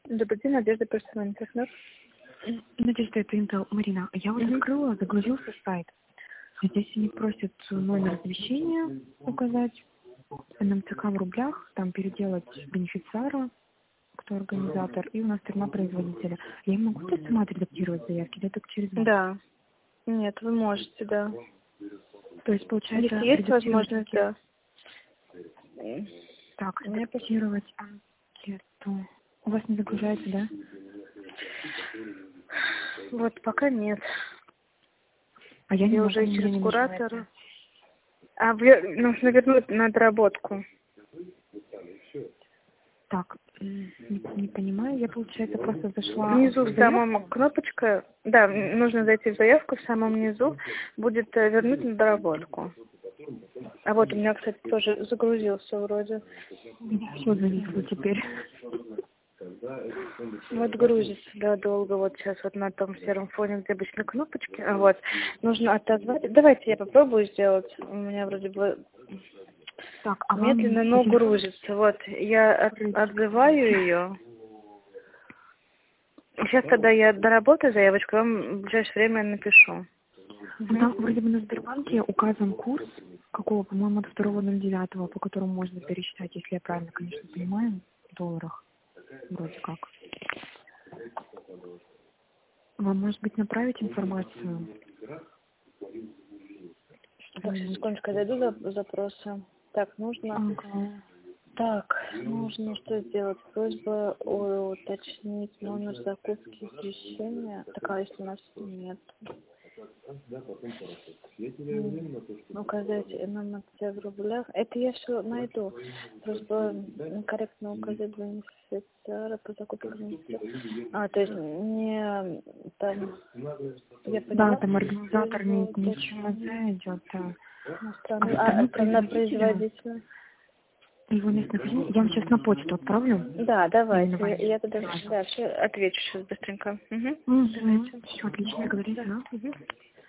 Добрый день, Надежда, персональный партнер. Надежда, это Интел. Марина, я вот открыла, загрузился сайт. Здесь они просят номер завещания указать, НМЦК в рублях, там переделать бенефициара, кто организатор, и у нас фирма производителя. Я могу то сама отредактировать заявки, или это через вас? Да. Нет, вы можете, да. То есть, получается, Если есть возможность, да. Так, редактировать анкету. У вас не загружается, да? Вот пока нет. А я не могу, уже мне через не куратора. А нужно вернуть на доработку. Так, не понимаю, я, получается, просто зашла... Внизу в самом кнопочка, да, нужно зайти в заявку, в самом низу будет вернуть на доработку. А вот у меня, кстати, тоже загрузился вроде. Все зависло теперь. Вот грузится, да, долго. Вот сейчас вот на том сером фоне, где обычно кнопочки. А вот, нужно отозвать. Давайте я попробую сделать. У меня вроде бы так, медленно, но грузится. Вот, я отзываю ее. Сейчас тогда я доработаю заявочку, вам в ближайшее время напишу. Там вроде бы на Сбербанке указан курс, какого, по-моему, от 2.09, по которому можно пересчитать, если я правильно, конечно, понимаю, в долларах. Вроде как. Вам, может быть, направить информацию? Так, сейчас секундочку, я зайду за запросы. Так, нужно... Ага. Так, нужно что сделать? Просьба уточнить номер закупки извещения. Так, а если у нас нет? Указать НМЦ в рублях. Это я все найду. Просьба корректно указать бенефициара по закупке. То есть не там... Я поняла. Да, там организатор ничего не идет. Страна производителя. Его местонахождение. Я вам сейчас на почту отправлю. Да, давайте. Я тогда все отвечу сейчас быстренько. Давайте. Все, отлично, говорите, да?